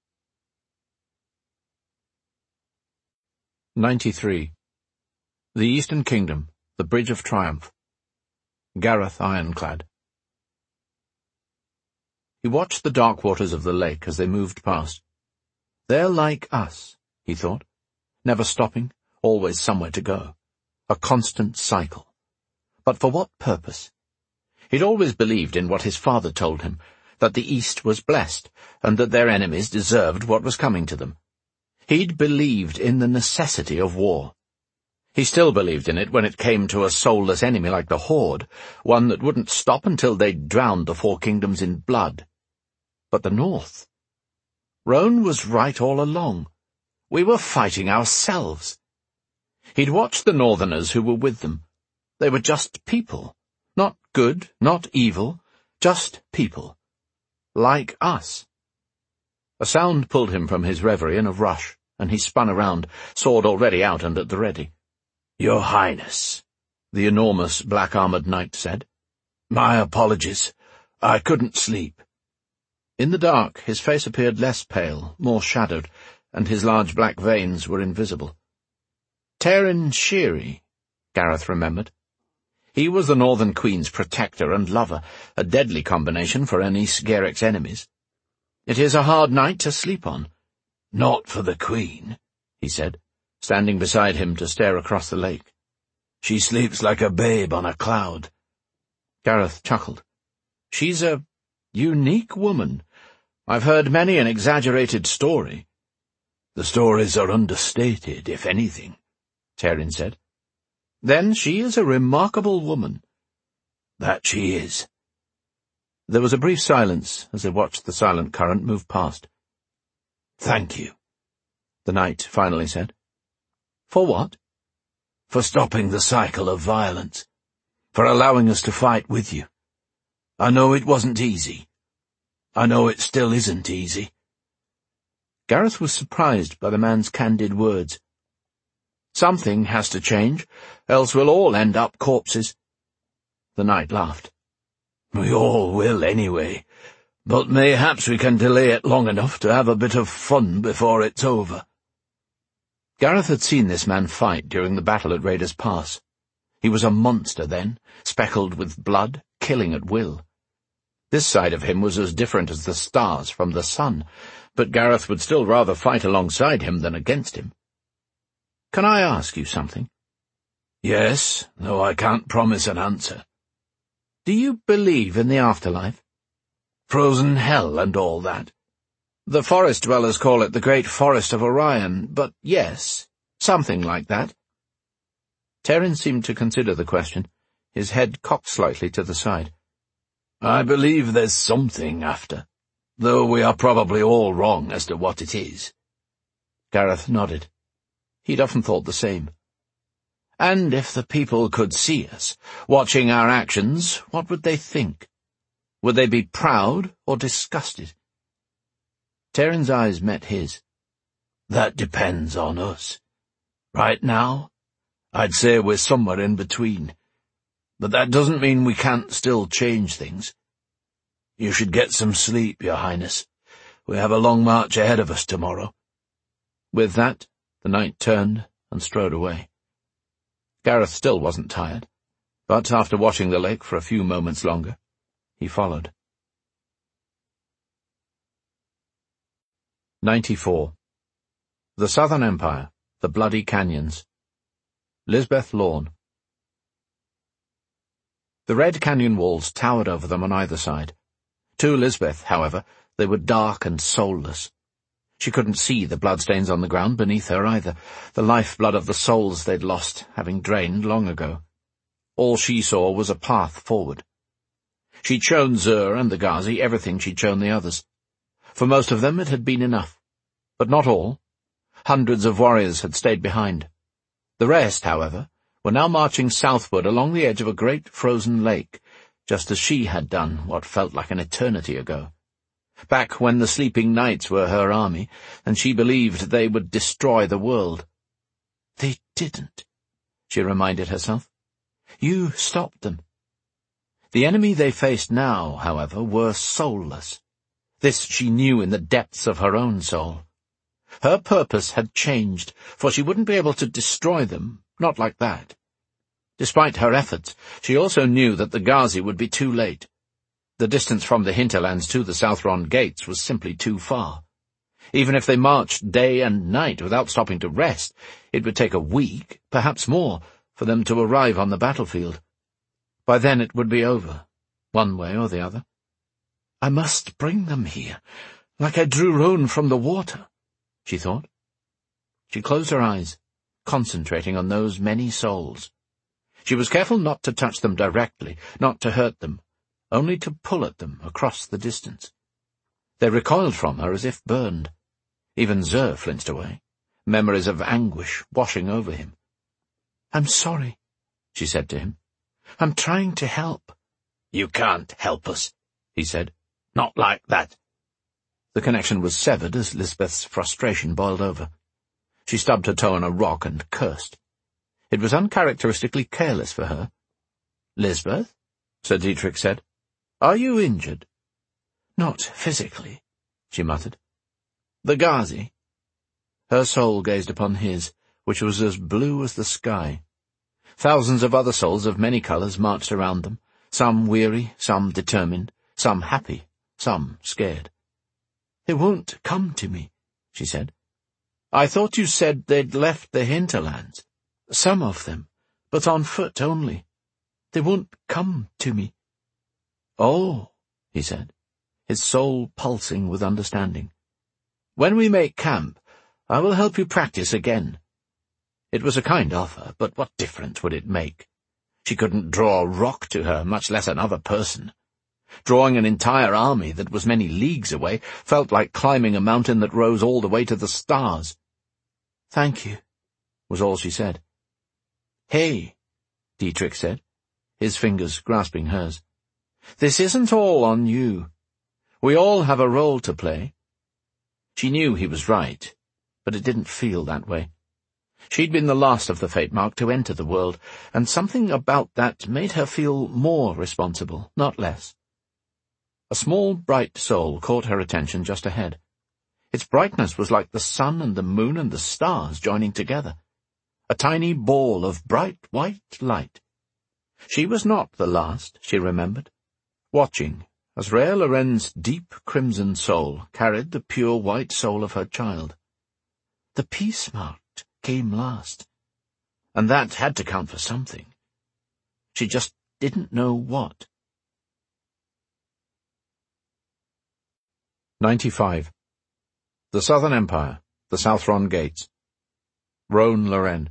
S1: ninety-three. The Eastern Kingdom, the Bridge of Triumph. Gareth Ironclad. He watched the dark waters of the lake as they moved past. They're like us, he thought, never stopping, always somewhere to go. A constant cycle. But for what purpose? He'd always believed in what his father told him, that the East was blessed, and that their enemies deserved what was coming to them. He'd believed in the necessity of war. He still believed in it when it came to a soulless enemy like the Horde, one that wouldn't stop until they'd drowned the Four Kingdoms in blood. But the North? Roan was right all along. We were fighting ourselves. He'd watched the Northerners who were with them. They were just people. Not good, not evil, just people. Like us. A sound pulled him from his reverie in a rush, and he spun around, sword already out and at the ready. "Your Highness," the enormous black-armoured knight said. "My apologies. I couldn't sleep." In the dark, his face appeared less pale, more shadowed, and his large black veins were invisible. Teirin Shiri, Gareth remembered. He was the Northern Queen's protector and lover, a deadly combination for Aenys Garrick's enemies. "It is a hard night to sleep on." "Not for the Queen," he said, standing beside him to stare across the lake. "She sleeps like a babe on a cloud." Gareth chuckled. "She's a unique woman. I've heard many an exaggerated story." "The stories are understated, if anything," Teirin said. "Then she is a remarkable woman." "That she is." There was a brief silence as they watched the silent current move past. "Thank you," the knight finally said. "For what?" "For stopping the cycle of violence. For allowing us to fight with you. I know it wasn't easy. I know it still isn't easy." Gareth was surprised by the man's candid words. "Something has to change, else we'll all end up corpses." The knight laughed. "We all will anyway, but mayhaps we can delay it long enough to have a bit of fun before it's over." Gareth had seen this man fight during the battle at Raiders Pass. He was a monster then, speckled with blood, killing at will. This side of him was as different as the stars from the sun, but Gareth would still rather fight alongside him than against him. "Can I ask you something?" "Yes, though I can't promise an answer." "Do you believe in the afterlife?" "Frozen hell and all that." "The forest dwellers call it the Great Forest of Orion, but yes, something like that." Teirin seemed to consider the question, his head cocked slightly to the side. "I believe there's something after, though we are probably all wrong as to what it is." Gareth nodded. He'd often thought the same. "And if the people could see us, watching our actions, what would they think? Would they be proud or disgusted?" Teirin's eyes met his. "That depends on us. Right now, I'd say we're somewhere in between. But that doesn't mean we can't still change things. You should get some sleep, Your Highness. We have a long march ahead of us tomorrow." With that, the knight turned and strode away. Gareth still wasn't tired, but after watching the lake for a few moments longer, he followed. ninety-four. The Southern Empire, the Bloody Canyons. Lisbeth Lorne. The red canyon walls towered over them on either side. To Lisbeth, however, they were dark and soulless. She couldn't see the bloodstains on the ground beneath her either, the lifeblood of the souls they'd lost, having drained long ago. All she saw was a path forward. She'd shown Zur and the Ghazi everything she'd shown the others. For most of them it had been enough. But not all. Hundreds of warriors had stayed behind. The rest, however, were now marching southward along the edge of a great frozen lake, just as she had done what felt like an eternity ago. Back when the sleeping knights were her army, and she believed they would destroy the world. They didn't, she reminded herself. You stopped them. The enemy they faced now, however, were soulless. This she knew in the depths of her own soul. Her purpose had changed, for she wouldn't be able to destroy them, not like that. Despite her efforts, she also knew that the Ghazi would be too late. The distance from the hinterlands to the Southron gates was simply too far. Even if they marched day and night without stopping to rest, it would take a week, perhaps more, for them to arrive on the battlefield. By then it would be over, one way or the other. I must bring them here, like I drew Roan from the water, she thought. She closed her eyes, concentrating on those many souls. She was careful not to touch them directly, not to hurt them, only to pull at them across the distance. They recoiled from her as if burned. Even Zur flinched away, memories of anguish washing over him. I'm sorry, she said to him. I'm trying to help.
S2: You can't help us, he said. Not like that.
S1: The connection was severed as Lisbeth's frustration boiled over. She stubbed her toe on a rock and cursed. It was uncharacteristically careless for her. Lisbeth, Sir Dietrich said, are you injured? Not physically, she muttered. The Ghazi. Her soul gazed upon his, which was as blue as the sky. Thousands of other souls of many colours marched around them, some weary, some determined, some happy, some scared. They won't come to me, she said. I thought you said they'd left the hinterlands. Some of them, but on foot only. They won't come to me. Oh, he said, his soul pulsing with understanding. When we make camp, I will help you practice again. It was a kind offer, but what difference would it make? She couldn't draw a rock to her, much less another person. Drawing an entire army that was many leagues away felt like climbing a mountain that rose all the way to the stars. Thank you, was all she said. Hey, Dietrich said, his fingers grasping hers. This isn't all on you. We all have a role to play. She knew he was right, but it didn't feel that way. She'd been the last of the Fate Mark to enter the world, and something about that made her feel more responsible, not less. A small, bright soul caught her attention just ahead. Its brightness was like the sun and the moon and the stars joining together. A tiny ball of bright white light. She was not the last, she remembered, watching as Rhea Loren's deep crimson soul carried the pure white soul of her child. The peace-marked came last, and that had to count for something. She just didn't know what. ninety-five. The Southern Empire, the Southron Gates. Roan Loren.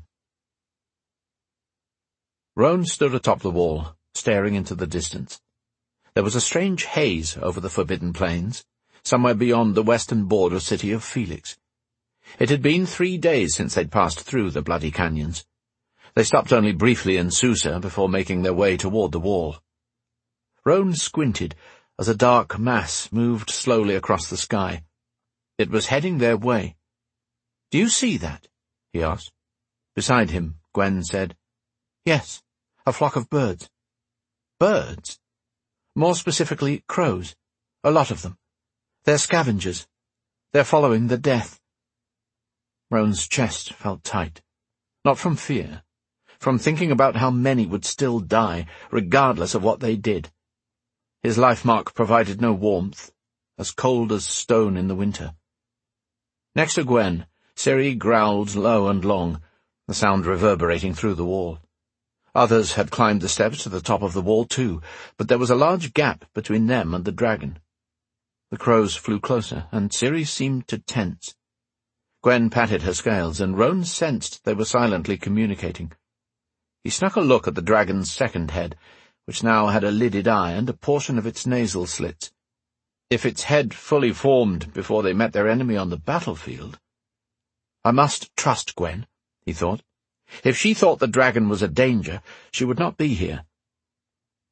S1: Roan stood atop the wall, staring into the distance. There was a strange haze over the forbidden plains, somewhere beyond the western border city of Felix. It had been three days since they'd passed through the bloody canyons. They stopped only briefly in Susa before making their way toward the wall. Roan squinted as a dark mass moved slowly across the sky. It was heading their way. "Do you see that?" he asked. Beside him, Gwen said, "Yes, a flock of birds." "Birds?" "More specifically, crows. A lot of them. They're scavengers. They're following the death." Roan's chest felt tight. Not from fear. From thinking about how many would still die, regardless of what they did. His life mark provided no warmth, as cold as stone in the winter. Next to Gwen, Ciri growled low and long, the sound reverberating through the wall. Others had climbed the steps to the top of the wall too, but there was a large gap between them and the dragon. The crows flew closer, and Ciri seemed to tense. Gwen patted her scales, and Roan sensed they were silently communicating. He snuck a look at the dragon's second head, which now had a lidded eye and a portion of its nasal slits. If its head fully formed before they met their enemy on the battlefield— I must trust Gwen, he thought. If she thought the dragon was a danger, she would not be here.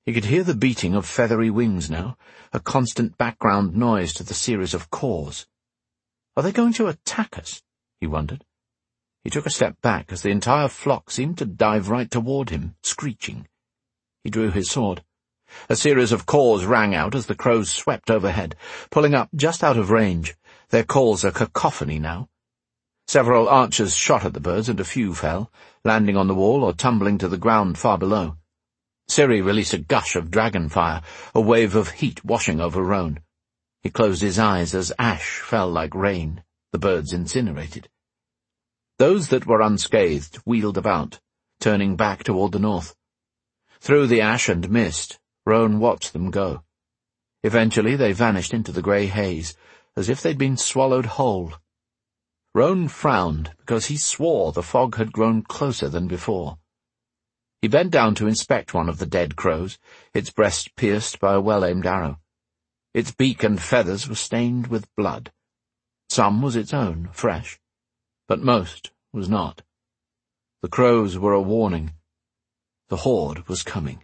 S1: He could hear the beating of feathery wings now, a constant background noise to the series of caws. Are they going to attack us? He wondered. He took a step back as the entire flock seemed to dive right toward him, screeching. He drew his sword. A series of caws rang out as the crows swept overhead, pulling up just out of range, their calls a cacophony now. Several archers shot at the birds and a few fell, landing on the wall or tumbling to the ground far below. Ciri released a gush of dragon fire, a wave of heat washing over Roan. He closed his eyes as ash fell like rain, the birds incinerated. Those that were unscathed wheeled about, turning back toward the north. Through the ash and mist, Roan watched them go. Eventually they vanished into the grey haze, as if they'd been swallowed whole. Roan frowned because he swore the fog had grown closer than before. He bent down to inspect one of the dead crows, its breast pierced by a well-aimed arrow. Its beak and feathers were stained with blood. Some was its own, fresh, but most was not. The crows were a warning. The horde was coming.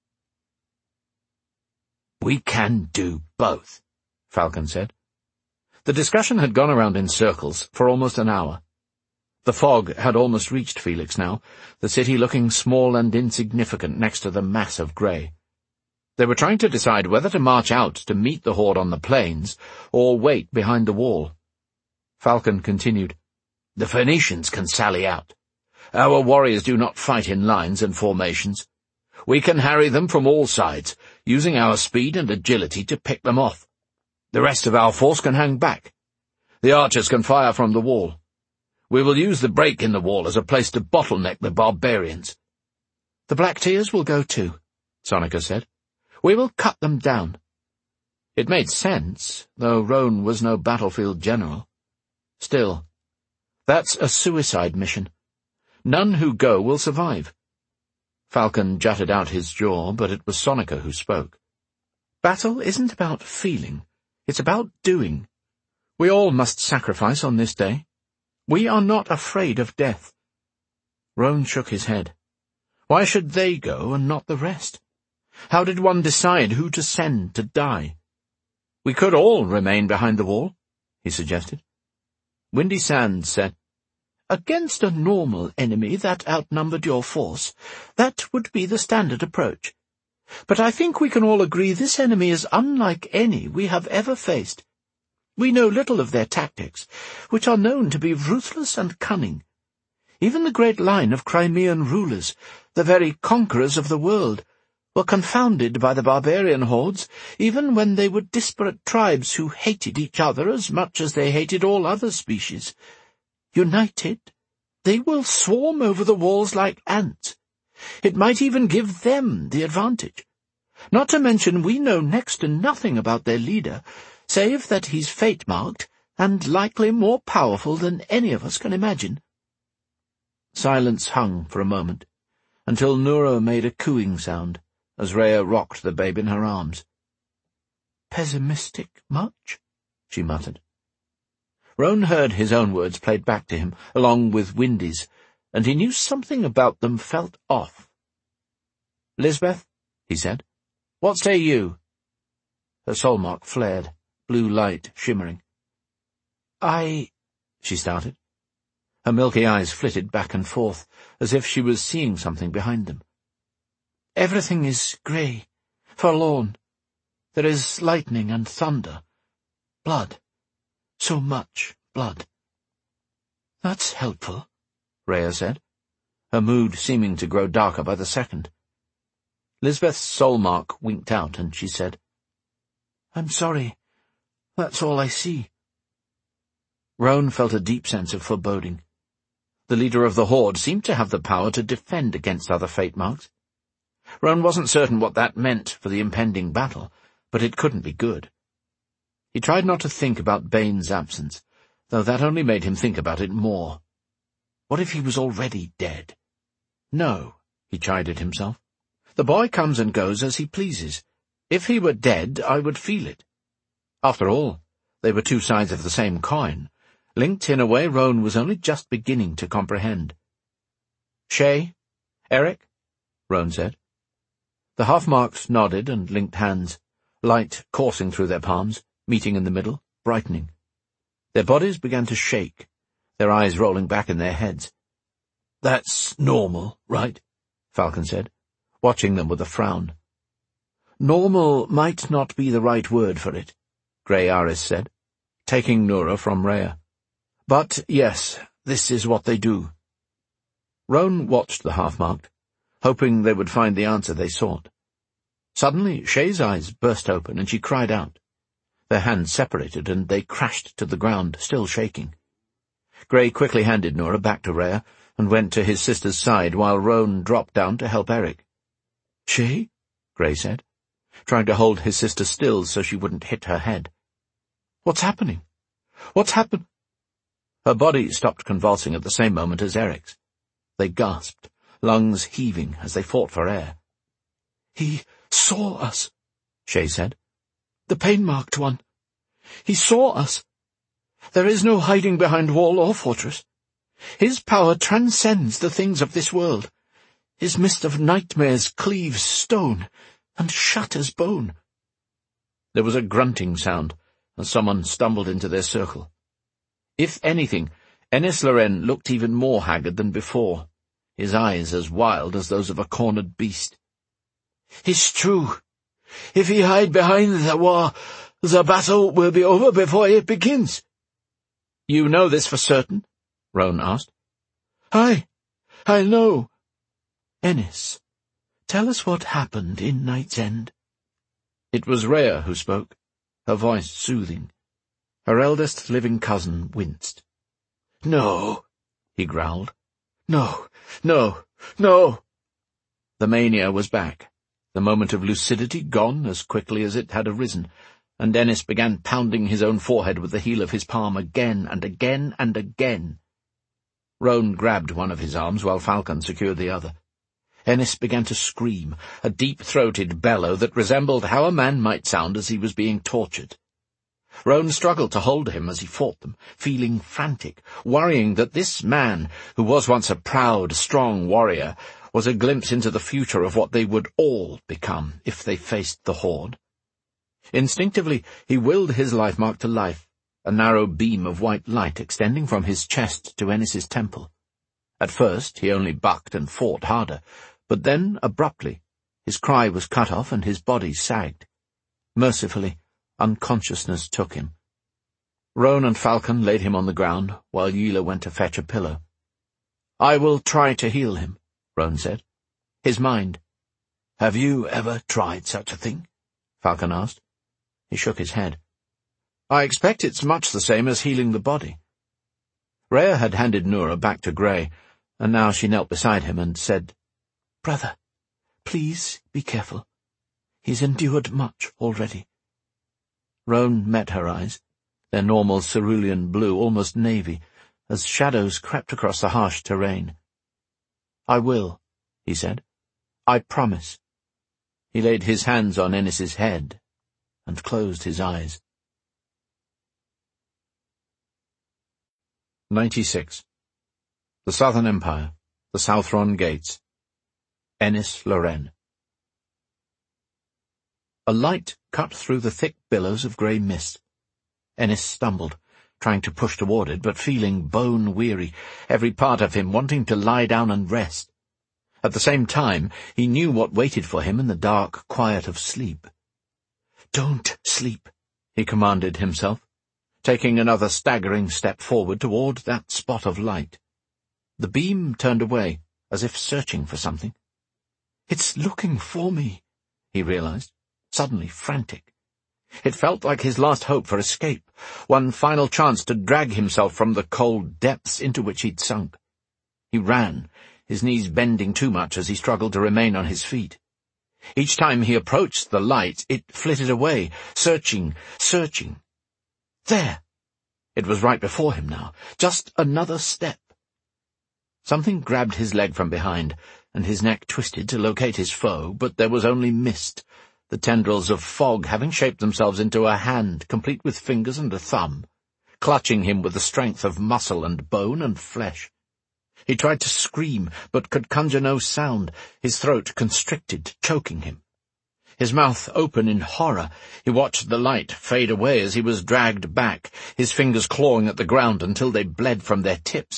S1: "We can do both," Falcon said. The discussion had gone around in circles for almost an hour. The fog had almost reached Felix now, the city looking small and insignificant next to the mass of grey. They were trying to decide whether to march out to meet the horde on the plains, or wait behind the wall. Falcon continued, "The Phoenicians can sally out. Our warriors do not fight in lines and formations. We can harry them from all sides, using our speed and agility to pick them off. The rest of our force can hang back. The archers can fire from the wall. We will use the break in the wall as a place to bottleneck the barbarians." "The Black Tears will go too," Sonika said. "We will cut them down." It made sense, though Roan was no battlefield general. Still, that's a suicide mission. None who go will survive. Falcon jutted out his jaw, but it was Sonika who spoke. "Battle isn't about feeling. It's about doing. We all must sacrifice on this day. We are not afraid of death." Roan shook his head. Why should they go and not the rest? How did one decide who to send to die? "We could all remain behind the wall," he suggested. Windy Sands said, "Against a normal enemy that outnumbered your force, that would be the standard approach. But I think we can all agree this enemy is unlike any we have ever faced. We know little of their tactics, which are known to be ruthless and cunning. Even the great line of Crimean rulers, the very conquerors of the world, were confounded by the barbarian hordes, even when they were disparate tribes who hated each other as much as they hated all other species. United, they will swarm over the walls like ants. It might even give them the advantage. Not to mention we know next to nothing about their leader, save that he's fate-marked and likely more powerful than any of us can imagine." Silence hung for a moment, until Nura made a cooing sound, as Rhea rocked the babe in her arms. "Pessimistic much?" she muttered. Roan heard his own words played back to him, along with Windy's, and he knew something about them felt off. "Lisbeth," he said, "what say you?" Her soul mark flared, blue light shimmering. I... she started. Her milky eyes flitted back and forth, as if she was seeing something behind them. "Everything is grey, forlorn. There is lightning and thunder. Blood. So much blood." "That's helpful," Rhea said, her mood seeming to grow darker by the second. Lisbeth's soul mark winked out, and she said, "I'm sorry. That's all I see." Roan felt a deep sense of foreboding. The leader of the horde seemed to have the power to defend against other fate marks. Roan wasn't certain what that meant for the impending battle, but it couldn't be good. He tried not to think about Bane's absence, though that only made him think about it more. What if he was already dead? No, he chided himself. The boy comes and goes as he pleases. If he were dead, I would feel it. After all, they were two sides of the same coin, linked in a way Roan was only just beginning to comprehend. "Shay? Eric?" Roan said. The half-marks nodded and linked hands, light coursing through their palms, meeting in the middle, brightening. Their bodies began to shake, their eyes rolling back in their heads. "That's normal, right?" Falcon said, watching them with a frown. "Normal might not be the right word for it," Grey Aris said, taking Nura from Rhea. "But yes, this is what they do." Roan watched the half-marked, hoping they would find the answer they sought. Suddenly, Shay's eyes burst open, and she cried out. Their hands separated, and they crashed to the ground, still shaking. Grey quickly handed Nura back to Rhea, and went to his sister's side, while Roan dropped down to help Eric. "Shay?" Grey said, trying to hold his sister still so she wouldn't hit her head. "What's happening? What's happened?" Her body stopped convulsing at the same moment as Eric's. They gasped, lungs heaving as they fought for air. "He saw us," Shay said. "The pain-marked one. He saw us. There is no hiding behind wall or fortress. His power transcends the things of this world. His mist of nightmares cleaves stone and shatters bone." There was a grunting sound as someone stumbled into their circle. If anything, Ennis Loren looked even more haggard than before, his eyes as wild as those of a cornered beast. "It's true. If he hide behind the wall, the battle will be over before it begins." "You know this for certain?" Roan asked. I, I know. Ennis, tell us what happened in Night's End." It was Rhea who spoke, her voice soothing. Her eldest living cousin winced. "No," he growled. "No, no, no." The mania was back, the moment of lucidity gone as quickly as it had arisen, and Ennis began pounding his own forehead with the heel of his palm again and again and again. Roan grabbed one of his arms while Falcon secured the other. Ennis began to scream, a deep-throated bellow that resembled how a man might sound as he was being tortured. Roan struggled to hold him as he fought them, feeling frantic, worrying that this man, who was once a proud, strong warrior, was a glimpse into the future of what they would all become if they faced the Horde. Instinctively, he willed his life-mark to life, a narrow beam of white light extending from his chest to Ennis's temple. At first, he only bucked and fought harder, but then, abruptly, his cry was cut off and his body sagged. Mercifully, unconsciousness took him. Roan and Falcon laid him on the ground, while Yila went to fetch a pillow. "I will try to heal him," Roan said. "His mind." "Have you ever tried such a thing?" Falcon asked. He shook his head. "I expect it's much the same as healing the body." Rhea had handed Nura back to Grey, and now she knelt beside him and said, "Brother, please be careful. He's endured much already." Roan met her eyes, their normal cerulean blue, almost navy, as shadows crept across the harsh terrain. "I will," he said. "I promise." He laid his hands on Ennis's head and closed his eyes. ninety-six. The Southern Empire, the Southron Gates. Ennis Loren. A light cut through the thick billows of grey mist. Ennis stumbled, trying to push toward it, but feeling bone-weary, every part of him wanting to lie down and rest. At the same time, he knew what waited for him in the dark quiet of sleep. "Don't sleep," he commanded himself, taking another staggering step forward toward that spot of light. The beam turned away, as if searching for something. "It's looking for me," he realized, suddenly frantic. It felt like his last hope for escape, one final chance to drag himself from the cold depths into which he'd sunk. He ran, his knees bending too much as he struggled to remain on his feet. Each time he approached the light, it flitted away, searching, searching. There! It was right before him now, just another step. Something grabbed his leg from behind, and his neck twisted to locate his foe, but there was only mist, the tendrils of fog having shaped themselves into a hand, complete with fingers and a thumb, clutching him with the strength of muscle and bone and flesh. He tried to scream, but could conjure no sound, his throat constricted, choking him. his mouth open in horror. He watched the light fade away as he was dragged back, his fingers clawing at the ground until they bled from their tips.